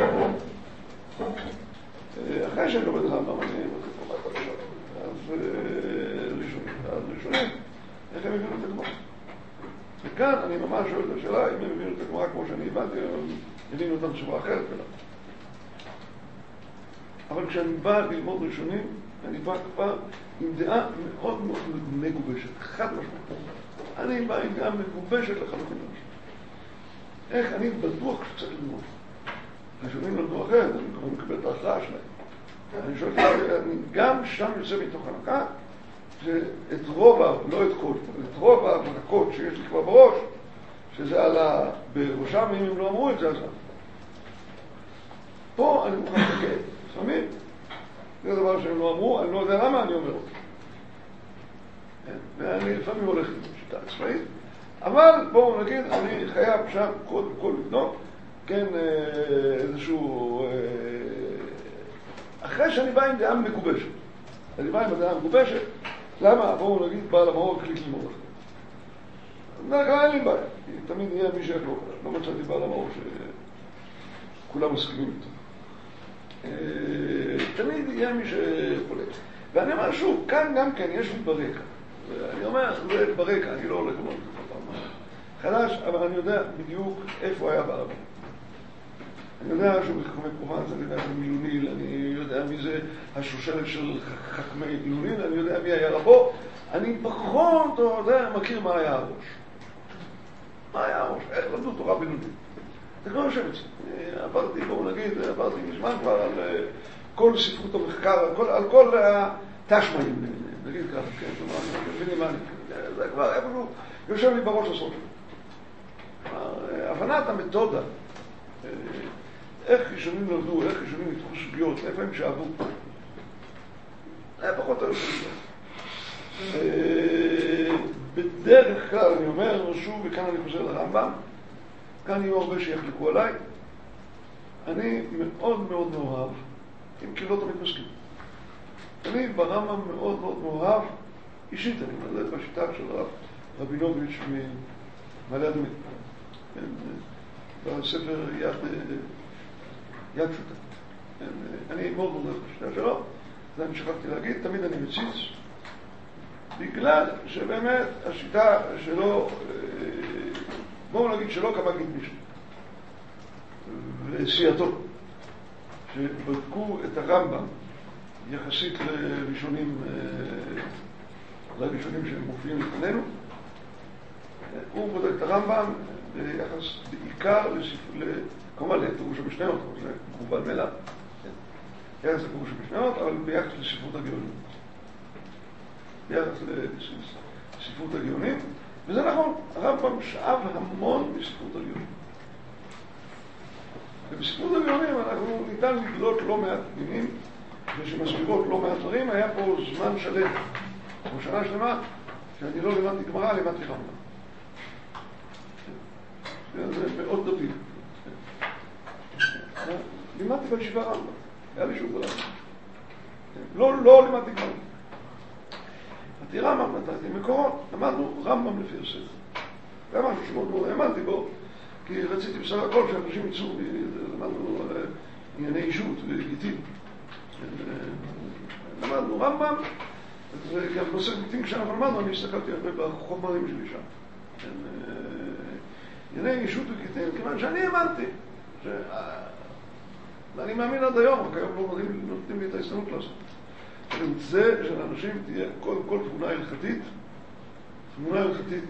אחרי שאני לומד רמב"ם, אני מתחיל פה מה בלשון. אז ראשונים, איך הם הבינו את הגמרא? וכאן אני ממש שואל את השאלה, אם הם הבינו את הגמרא כמו שאני הבנתי, הם הבינו אותם בצורה אחרת ולא. אבל כשאני בא ללמוד ראשונים, אני בא כבר עם דעה מאוד מאוד מגובשת, חד משמעית. אני בא עם דעה מגובשת לחלוטין. איך אני בטוח שצריך ללמוד. השונים למדו אחרת, אני כבר מקבל את ההכרעה שלהם. אני שואל, גם שם יוצא מתוך הנקה, שאת רוב, לא את כל, את רוב ההברקות שיש לי כבר בראש, שזה עלה בראשם, אם הם לא אמרו את זה, אז פה אני מוכן לתקן, שמים? זה דבר שהם לא אמרו, אני לא יודע למה אני אומר אותו. ואני לפעמים הולך עם שיטה עצמאית, אבל בואו נגיד, אני חייב שם קודם כל לבנות, כן, איזשהו... אחרי שאני בא עם דעה מגובשת. אני בא עם הדעה מגובשת, למה? בואו נגיד, בעל המאור החליט ללמוד אחרי. בדרך כלל אין לי בעיה, כי תמיד יהיה מי שיחלוק עליו. לא מצאתי בעל המאור שכולם מסכימים איתו. תמיד יהיה מי שחולק. ואני אומר שוב, כאן גם כן יש לי ברקע. אני אומר, זה ברקע, אני לא הולך ללמוד את זה חדש, אבל אני יודע בדיוק איפה היה בעל המאור. אני יודע שהוא בחכמי פרובנס, אני יודע מילוניל, אני יודע מי זה השושלת של חכמי מילוניל, אני יודע מי היה רבו, אני פחות מכיר מה היה הראש. מה היה הראש? איך למדו תורה מילוניל? זה כבר יושב אצלי. עברתי, בואו נגיד, עברתי מזמן כבר על כל ספרות המחקר, על כל התשמעים, נגיד ככה, כן, כלומר, אני מבינים מה אני, זה כבר איפשהו יושב לי בראש הסוף. הבנת המתודה, איך ראשונים נולדו, איך ראשונים נתחו סוגיות, איפה הם שאהבו. היה פחות היו סוגיות. בדרך כלל אני אומר, שוב, וכאן אני חוזר לרמב"ם, כאן יהיו הרבה שיחלקו עליי, אני מאוד מאוד מאוהב, אם כי לא תמיד מסכים. אני ברמב"ם מאוד מאוד מאוהב, אישית אני מלא בשיטה של הרב רבינוביץ' ממעלה אדומים. בספר יד פשוטה. אני מאוד מאוד בשיטה שלו, זה אני שכחתי להגיד, תמיד אני מציץ, בגלל שבאמת השיטה שלו, בואו נגיד שלא קבע גידמישן, וסייעתו, שבדקו את הרמב"ם יחסית לראשונים שהם מופיעים לפנינו, הוא בודק את הרמב"ם ביחס בעיקר כמובן לתירוש המשניות, זה מובן מאליו, ביחס לתירוש המשניות, אבל ביחס לספרות הגאונים. ביחס לספרות הגאונים, וזה נכון, הרמב"ם שאב המון מספרות הגאונים. ובספרות הגאונים אנחנו ניתן לגלות לא מעט פנינים, ושמסבירות לא מעט דברים, היה פה זמן שלם, או שנה שלמה, שאני לא לימדתי גמרא, לימדתי רמב"ם. זה מאוד דתי. לימדתי בישיבה רמב"ם, היה לי שוב ברמב"ם. לא לימדתי גמרא. נתתי רמב"ם, נתתי מקורות, למדנו רמב"ם לפי הסדר. זה משהו שמאוד מאוד האמנתי בו, כי רציתי בסך הכל שאנשים יצאו, למדנו ענייני אישות וגיטים. למדנו רמב"ם, וגם בסדר גיטים כשאנחנו למדנו, אני הסתכלתי הרבה בחומרים שלי שם. ענייני אישות וגיטים, כיוון שאני האמנתי. ואני מאמין עד היום, רק היום לא נותנים לי את ההסתנות לעשות. זה שלאנשים תהיה קודם כל תמונה הלכתית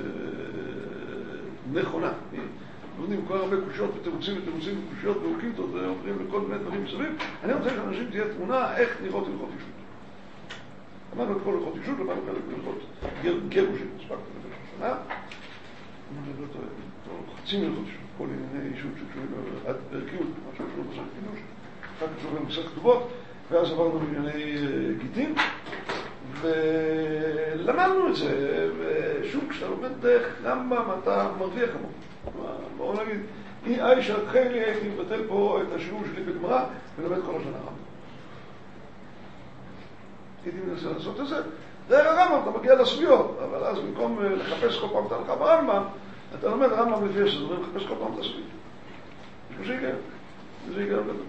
נכונה. נותנים כל הרבה קושיות ותירוצים וקושיות ואוקיטות ועוברים לכל מיני דברים מסביב. אני רוצה שאנשים תהיה תמונה איך נראות הלכות אישות. למדנו את כל הלכות אישות, למדנו חלק הלכות גירושים, הספקנו לפני שנה. חצי הלכות אישות, כל ענייני אישות שקשורים לערכיות, מה שקשור בסך קידוש, אחר כך קשורים בסך כתובות, ואז עברנו בענייני גיטים, ולמדנו את זה, ושוב, כשאתה לומד דרך רמב"ם, אתה מרוויח המון. בואו נגיד, שרחי לי הייתי מבטל פה את השיעור שלי בגמרא, ולמד כל השנה רמב"ם. הייתי מנסה לעשות את זה, דרך הרמב"ם אתה מגיע לסוגיות, אבל אז במקום לחפש כל פעם את ההלכה ברמב"ם, אתה לומד רמב"ם לפי הסדר, ולחפש כל פעם את הסוגיות. יש כזה היגיון, זה היגיון גדול.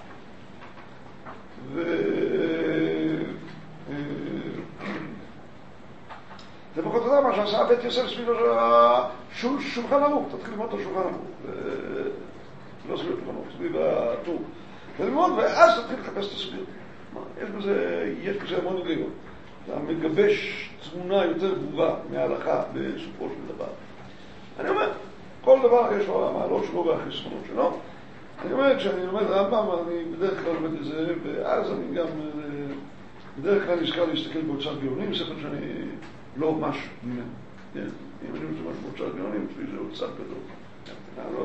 זה פחות יודע מה שעשה בית יוסף סביב שולחן ערוך, תתחיל ללמוד את השולחן ערוך, לא סביב השולחן ערוך, סביב הטור, וללמוד ואז תתחיל לחפש את הסוגיות. יש בזה המון היגיון. אתה מגבש תמונה יותר ברורה מההלכה בסופו של דבר. אני אומר, כל דבר יש לו המעלות שלו והחסרונות שלו. אני אומר, כשאני לומד רמב"ם, אני בדרך כלל לומד את זה, ואז אני גם בדרך כלל נזכר להסתכל באוצר גאונים, ספר שאני לא ממש ממנו. אם אני משתמש באוצר גאונים, לפי זה אוצר גדול.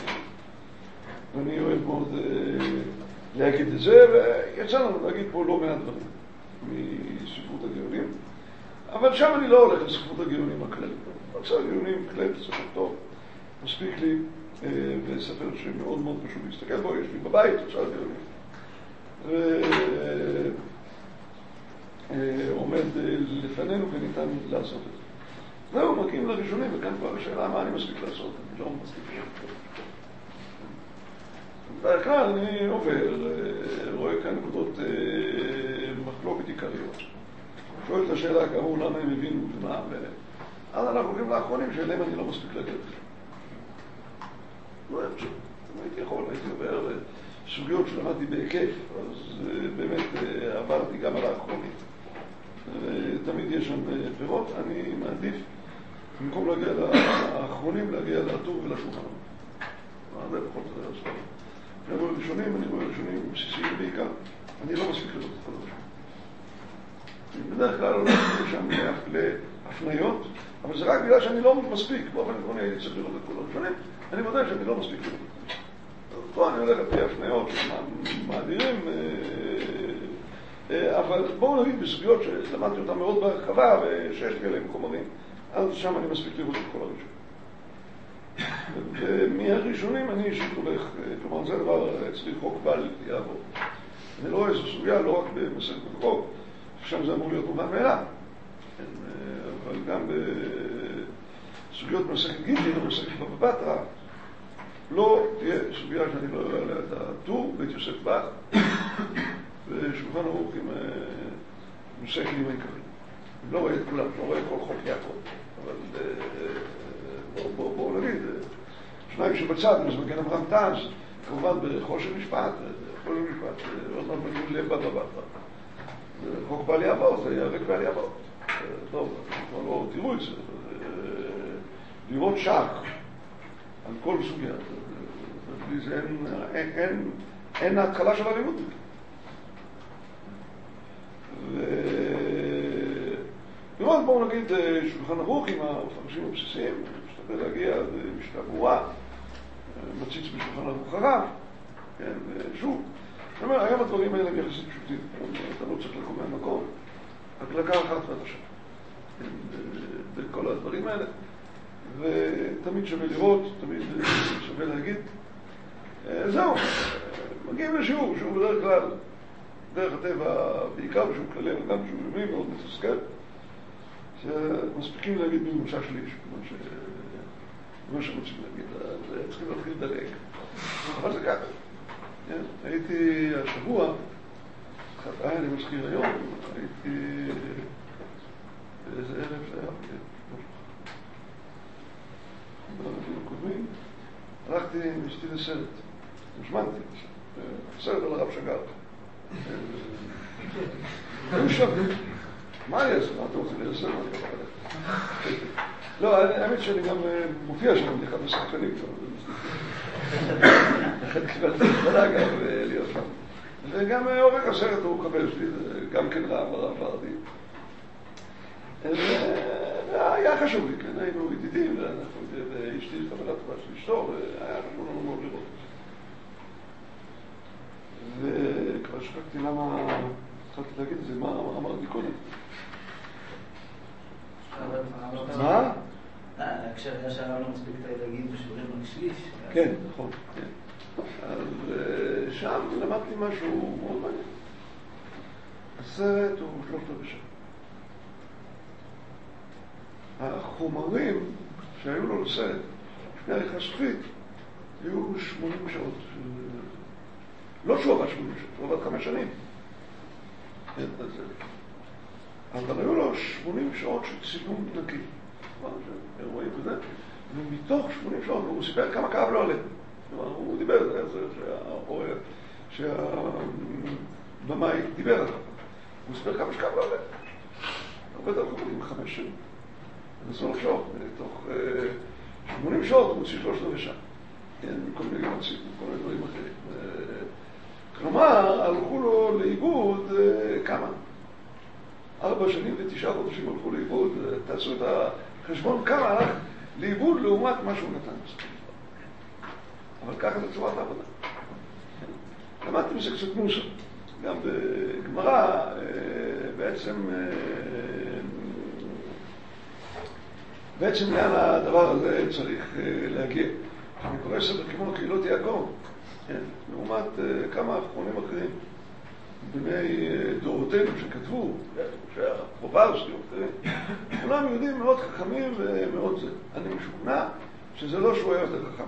ואני אוהב מאוד להגיד את זה, ויצא לנו להגיד פה לא מעט דברים מספרות הגאונים, אבל שם אני לא הולך לספרות הגאונים הכללית. אוצר גאונים כללית ספר טוב, מספיק לי, וספר שמאוד מאוד פשוט להסתכל בו, יש לי בבית אוצר גאונים. עומד לפנינו וניתן לעשות את זה. זהו, מגיעים לראשונים, וכאן כבר השאלה מה אני מספיק לעשות, אני לא מספיק לעשות. בדרך כלל אני עובר, רואה כאן נקודות מחלוקת עיקריות. שואל את השאלה כאמור למה הם הבינו ומה, אז אנחנו הולכים לאחרונים שאליהם אני לא מספיק להגיד את זה. לא היה פשוט, הייתי עובר סוגיות שלמדתי בהיקף, אז באמת עברתי גם על האחרונים. תמיד יש שם פירות, אני מעדיף במקום להגיע לאחרונים, להגיע לטור ולשולחן. זה בכל זאת היה סתם. אני רואה ראשונים בסיסיים בעיקר, אני לא מספיק לראות את כל הראשונים. בדרך כלל הולך שם להפניות, אבל זה רק בגלל שאני לא מספיק, באופן עקרוני הייתי צריך לראות את כל הראשונים, אני מודה שאני לא מספיק לראות את זה. פה אני הולך על פי הפניות שמאדירים, אבל בואו נגיד בסוגיות שלמדתי אותן מאוד בהרחבה ושיש לי עליהם חומרים, אז שם אני מספיק לראות את כל הראשונים. ומהראשונים אני אישית הולך, כלומר זה דבר אצלי חוק בל יעבור. אני לא רואה איזו סוגיה, לא רק במסכת בחוק, שם זה אמור להיות מובן מאליו, אבל גם בסוגיות במסכת גיטין או במסכת בבא בתרא, לא תהיה סוגיה שאני לא אראה עליה את הטור, בית יוסף בך, ושולחן ערוך עם מסכת ימי קווים. אני לא רואה את כולם, לא רואה כל חוק יעקב, אבל בואו נגיד, שניים שבצד, אז מגן אברהם תז, כמובן בחושן משפט, עוד מעט מגיעים לבא בתרא. חוק בל יעבור, זה יאבק בל יעבור. טוב, כבר לא תראו את זה, לראות שח על כל סוגיה, בלי זה אין ההתחלה של הלימוד. לראות, בואו נגיד, שולחן ערוך עם המפרשים הבסיסיים, משתדל להגיע למשנה ברורה, מציץ בשולחן ערוך הרב, שוב, זאת אומרת, היום הדברים האלה הם יחסית פשוטים, אתה לא צריך לקום מהמקום, הקלקה אחת ועד השם, בכל הדברים האלה, ותמיד שווה לראות, תמיד שווה להגיד, זהו, מגיעים לשיעור, שהוא בדרך כלל, דרך הטבע, בעיקר שהוא כללי, אבל גם שהוא יומי מאוד מתסכל, שמספיקים להגיד ממוצע שליש, כמו שרוצים להגיד, אז צריכים להתחיל לדלג, אבל זה ככה. הייתי השבוע, אני מזכיר היום, הייתי באיזה ערב זה היה, בערבים הקודמים, הלכתי עם אשתי לסרט, הוזמנתי, סרט על הרב שגר. היו שווים, מה אני אעשה? מה אתה רוצה לי לסרט? לא, האמת שאני גם מופיע שם, אני אחד משחקנים, לכן קיבלתי התמלה גם להיות שם. וגם עורק הסרט הוא קבל שלי, גם כן רב ורדי. היה חשוב לי, כן, היינו ידידים, ואשתי חברה טובה של אשתו, והיה חשוב לנו מאוד לראות את זה. וכבר שכחתי למה התחלתי להגיד את זה, מה אמרתי קודם. מה? כשהיה שאלה לא מספיק להגיד בשיעורים בשליש. כן, נכון, כן. אז שם למדתי משהו מאוד מעניין. הסרט הוא 3/4 שעה. החומרים שהיו לו לסרט, לפני העריכה סופית, היו 80 שעות. לא שהוא עבד 80 שעות, הוא עבד 5 שנים. אבל היו לו 80 שעות של צילום נקי. רואים את זה, ומתוך 80 שעות הוא סיפר כמה כאב לו עליהם. הוא דיבר על זה במאי דיבר עליו. הוא הספר כמה שקם לא עולה. עובד על חומרים 5 שנים. נסו לחשוב, תוך 80 שעות הוא מוציא 3 שעה. כן, מכל מיני גמצים, מכל מיני דברים אחרים. כלומר, הלכו לו לאיבוד כמה? 4 שנים ו9 חודשים הלכו לאיבוד. תעשו את החשבון כמה הלך לאיבוד לעומת מה שהוא נתן. אבל ככה זה צורת העבודה. למדתי מזה קצת מוסר. גם בגמרא בעצם לאן הדבר הזה צריך להגיע. אני קורא ספר כמו קהילות יעקב, לעומת כמה אחרונים אחרים, בני דורותינו שכתבו, שהפרופרסטים, כולם יהודים מאוד חכמים ומאוד זה. אני משוכנע שזה לא שהוא היה יותר חכם.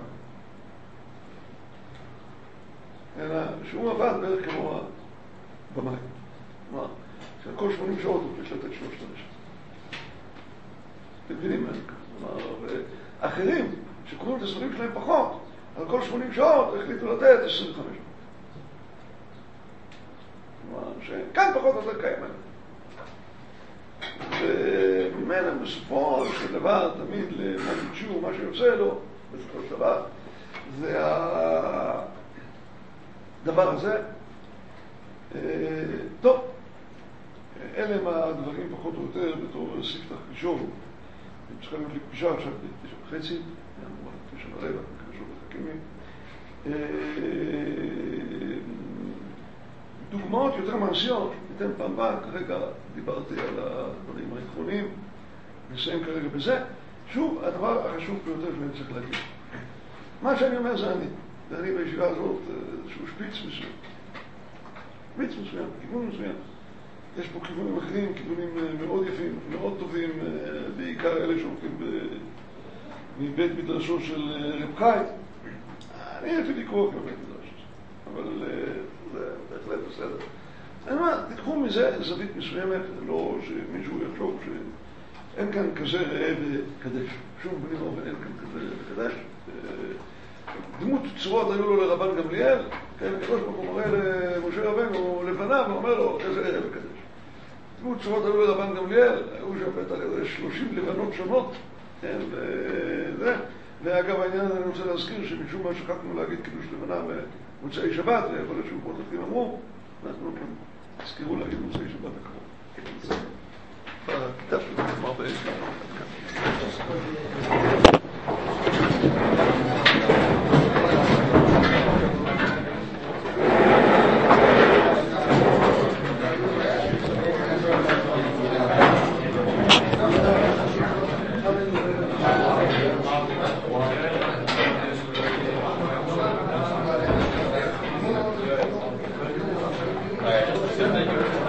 אלא שהוא עבד בערך כמו במאי. כלומר, כל 80 שעות הוא צריך לתת 3 אנשים. אתם מבינים מה אני ככה? אחרים שקוראים את הספרים שלהם פחות, על כל 80 שעות החליטו לתת 25. כלומר, שכאן פחות או יותר קיים עליהם. וממנה בסופו של דבר, תמיד למודיצ'ו, מה שיוצא לו, בסופו של דבר, זה הדבר הזה. טוב, אלה הם הדברים פחות או יותר בתור ספתח ראשון. צריכה להיות לי פגישה עכשיו ב9:30, אמורה 9:15, קשור לחכימים. דוגמאות יותר מעשיות, ניתן פעם הבאה, כרגע דיברתי על הדברים העקרוניים, נסיים כרגע בזה. שוב, הדבר החשוב ביותר שאני צריך להגיד. מה שאני אומר זה אני, ואני בישיבה הזאת איזשהו שפיץ מסוים. שפיץ מסוים, כיוון מסוים. יש פה כיוונים אחרים, כיוונים מאוד יפים, מאוד טובים, בעיקר אלה שהולכים מבית מדרשו של רב חיים. אני הייתי לקרוא בבית מדרש, אבל זה בהחלט בסדר. אני אומר, תיקחו מזה זווית מסוימת, לא שמישהו יחשוב שאין כאן כזה ראה וקדש. שום בני ואופן אין כאן כזה ראה וקדש. דמות צורות היו לו לרבן גמליאל, כן, הקדוש ברוך הוא מראה למשה רבנו לפניו ואומר לו איזה ראה וקדש. דמות צורות היו לרבן גמליאל, היו שם בטח 30 לבנות שונות, כן, וזה. ואגב העניין אני רוצה להזכיר שמשום מה שכחנו להגיד קידוש לבנה במוצאי שבת, ויכול להיות שבמות אחרים אמרו, אנחנו תזכירו להגיד מוצאי שבת הקרוב. זה בכתב שלנו, כלומר באיזשהו Thank you.